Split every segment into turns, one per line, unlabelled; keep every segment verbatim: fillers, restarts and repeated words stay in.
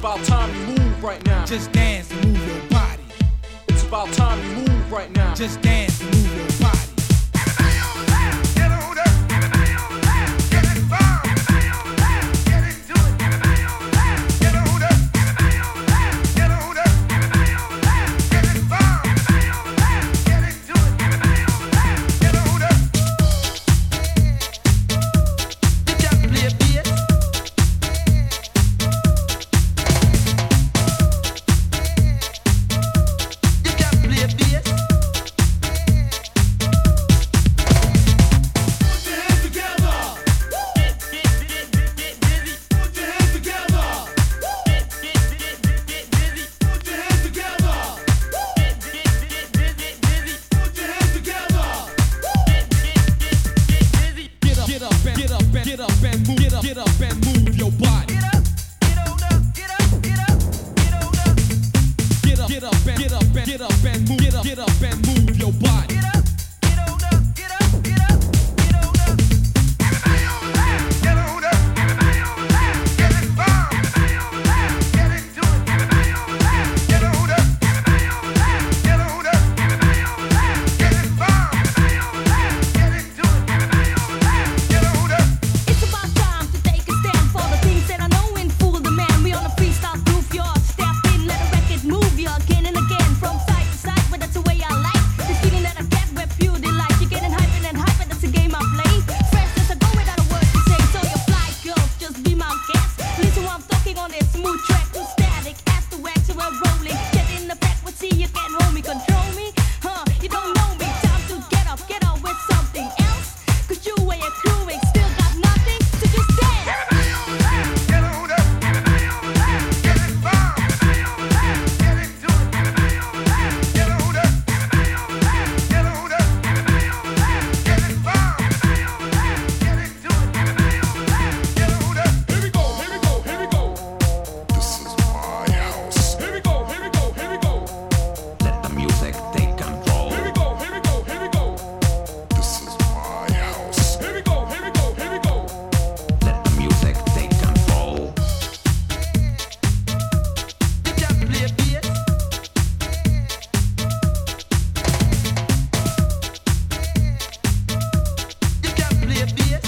about time you move right now.
Just dance and move your body.
It's about time you move right now.
Just dance and move your body. Get up and move, get up, get up and move your body. Get up, get on up, get up, get up, get on up. Get up, get up and get up and get up and move, get up, get up and move your body. Get up, get on up, get up, get up, get on up. Everybody on that, get on up, everybody on that, get it bomb, everybody on that, get into it, everybody on that, get on up, everybody on that, get on up, everybody on that, get it bomb, everybody on that, get into it, everybody on that, get on up.
It's about time to take a stand for the things that I know in full demand. We on a freestyle groove, your step in, let a record move you again and again from side to side, but that's the way I like. This feeling that I get where pure delight. You're getting hyper and hyper, that's the game I play. Fresh as I go without a word to say, so you fly girls, just be my guest. Listen while I'm talking on this smooth track, too static as the wax, so we're rolling. Get in the back, but see you can't hold me, control me, huh? You don't know me. Time to get up, get up with something else. Cause you and your crewing still got nothing, so just dance.
Everybody on that, get on up, everybody on that, get it bomb, everybody on that, get into it, everybody on that, get on up, everybody on that, get on up, everybody on that, get it bomb, everybody on that, get into it, everybody on that, get on up. Here we go, here we go, here we go.
This is my house.
Here we go, here we go, here we go.
Let the music take control.
Here we go, here we go, here we go.
This is my house.
Here we go, here we go, here we go.
Let the music take control.
You can play bass. You can play bass.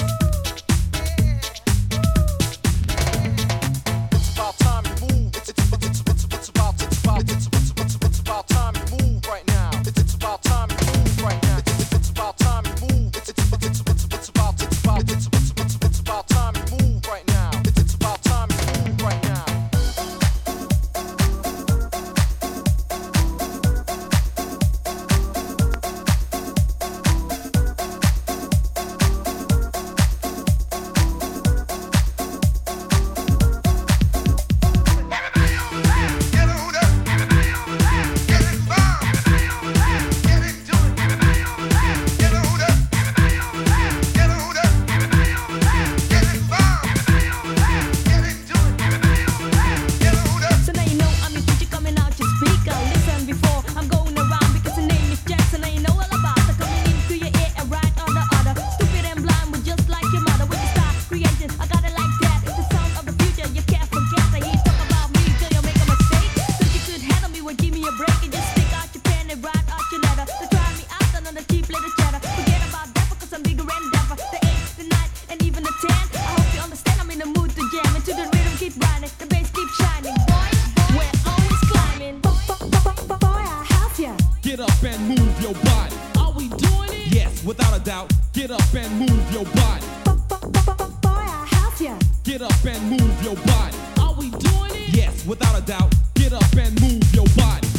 It's about time you move. It's it's it's it's it's it's about it's about it's it's it's it's about time you move right now. It's it's about time you move right now. It's it's it's about time you move. It's it's it's it's it's it's about it's about it's it's it's it's about time you move right now. It's it's about time you move right now.
Everybody on that, get on up, everybody on that, get it bomb, everybody on that, get into it, everybody on that, get on up, everybody on that, get on up, everybody on that, get it bomb, everybody on that, get into it, everybody on that, get on up.
So now you know I'm your teacher coming out your speaker. Listen before I'm going around because the name is Jackson. Now you know all about it. Coming into your ear and right on the other. Stupid and blind, but just like your mother. With the star creation, I got it like that. The sound of the future, you can't forget. I hear talk about me till you make a mistake. So you could handle me, well give me a break and just stick out your pen and write out your letter. To try me out on the cheap little cheddar. Forget about that because I'm bigger and dapper. The eight, the nine, and even the ten. I hope you understand I'm in the mood to jam. Into the rhythm keep riding, the bass keep shining. Boys, we're always climbing. Boy, I have ya.
Get up and move your body.
Are we doing it?
Yes, without a doubt. Get up and move your body.
Boy, I have ya.
Get up and move your body.
Are we doing it?
Yes, without a doubt. Get up and move your body.